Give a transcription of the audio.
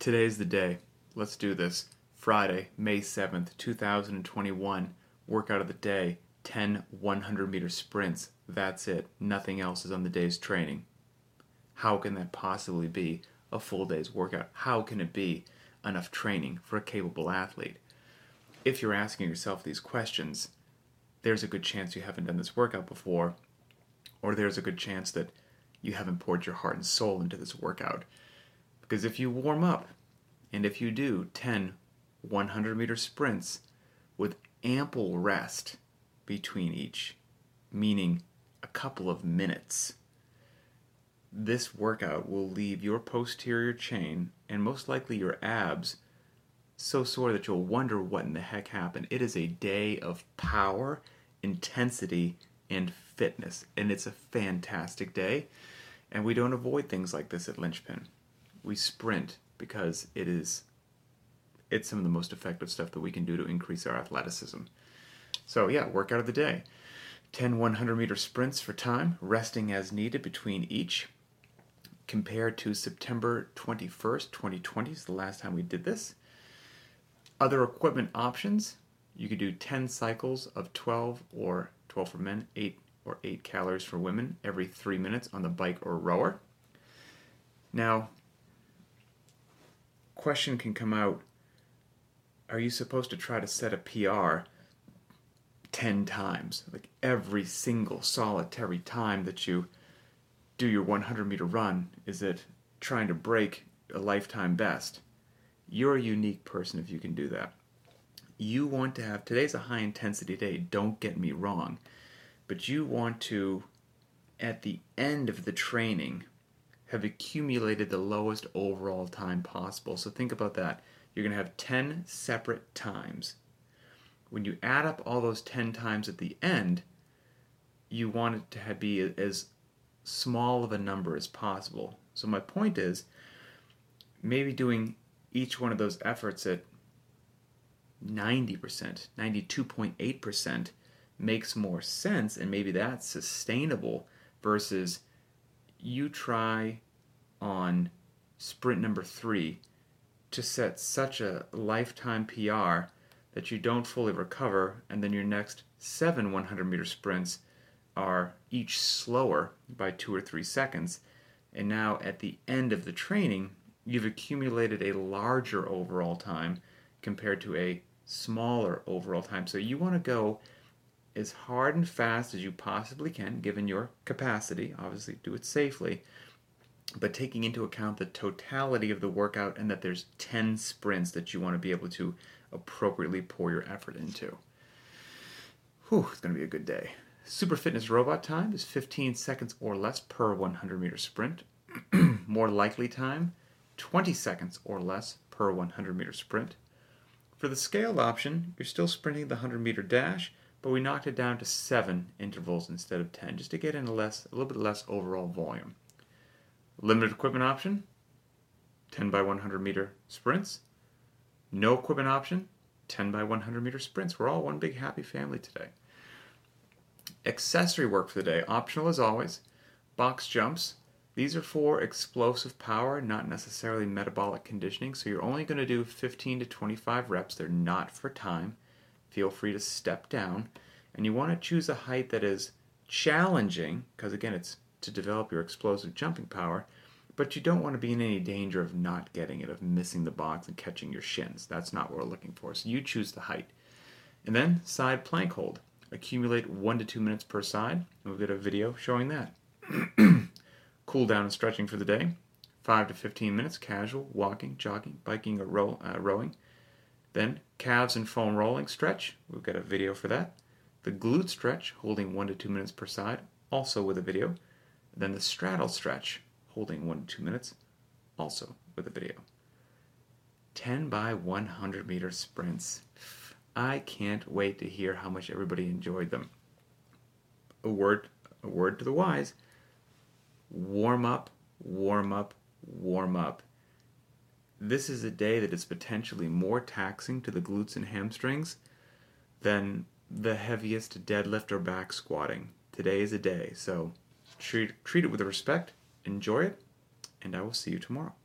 Today's the day. Let's do this. Friday, May 7th, 2021. Workout of the day. 10 100-meter sprints. That's it. Nothing else is on the day's training. How can that possibly be a full day's workout? How can it be enough training for a capable athlete? If you're asking yourself these questions, there's a good chance you haven't done this workout before, or there's a good chance that you haven't poured your heart and soul into this workout. Because if you warm up, and if you do 10 100-meter sprints with ample rest between each, meaning a couple of minutes, this workout will leave your posterior chain and most likely your abs so sore that you'll wonder what in the heck happened. It is a day of power, intensity, and fitness, and it's a fantastic day. And we don't avoid things like this at Linchpin. We sprint because it's some of the most effective stuff that we can do to increase our athleticism. So yeah, workout of the day. 10 100-meter sprints for time, resting as needed between each. Compared to September 21st, 2020 is the last time we did this. Other equipment options, you could do 10 cycles of 12 for men, 8 calories for women every 3 minutes on the bike or rower. Now, question can come out, are you supposed to try to set a PR 10 times? Like every single solitary time that you do your 100-meter run, is it trying to break a lifetime best? You're a unique person if you can do that. You want to have, today's a high-intensity day, don't get me wrong, but you want to, at the end of the training, have accumulated the lowest overall time possible. So think about that. You're going to have 10 separate times. When you add up all those 10 times at the end, you want it to be as small of a number as possible. So my point is, maybe doing each one of those efforts at 90%, 92.8% makes more sense, and maybe that's sustainable versus you try on sprint number 3 to set such a lifetime PR that you don't fully recover, and then your next 7 100-meter sprints are each slower by 2 or 3 seconds, and now at the end of the training, you've accumulated a larger overall time compared to a smaller overall time. So you want to go as hard and fast as you possibly can, given your capacity. Obviously, do it safely, but taking into account the totality of the workout and that there's 10 sprints that you want to be able to appropriately pour your effort into. Whew, it's going to be a good day. Super Fitness Robot time is 15 seconds or less per 100-meter sprint. More likely time, 20 seconds or less per 100-meter sprint. For the scaled option, you're still sprinting the 100-meter dash, but we knocked it down to 7 intervals instead of 10, just to get in a little bit less overall volume. Limited equipment option, 10 by 100-meter sprints. No equipment option, 10 by 100-meter sprints. We're all one big happy family today. Accessory work for the day, optional as always. Box jumps. These are for explosive power, not necessarily metabolic conditioning, so you're only going to do 15 to 25 reps. They're not for time. Feel free to step down. And you want to choose a height that is challenging, because again, it's to develop your explosive jumping power, but you don't want to be in any danger of not getting it, of missing the box and catching your shins. That's not what we're looking for. So you choose the height. And then side plank hold. Accumulate 1 to 2 minutes per side. And we'll get a video showing that. Cool down and stretching for the day. 5 to 15 minutes, casual, walking, jogging, biking, or rowing. Then calves and foam rolling stretch. We'll get a video for that. The glute stretch, holding 1 to 2 minutes per side, also with a video. Then the straddle stretch, holding 1 to 2 minutes, also with a video. 10 by 100-meter sprints. I can't wait to hear how much everybody enjoyed them. A word to the wise. Warm up, warm up, warm up. This is a day that is potentially more taxing to the glutes and hamstrings than the heaviest deadlift or back squatting. Today is a day, so treat it with respect, enjoy it, and I will see you tomorrow.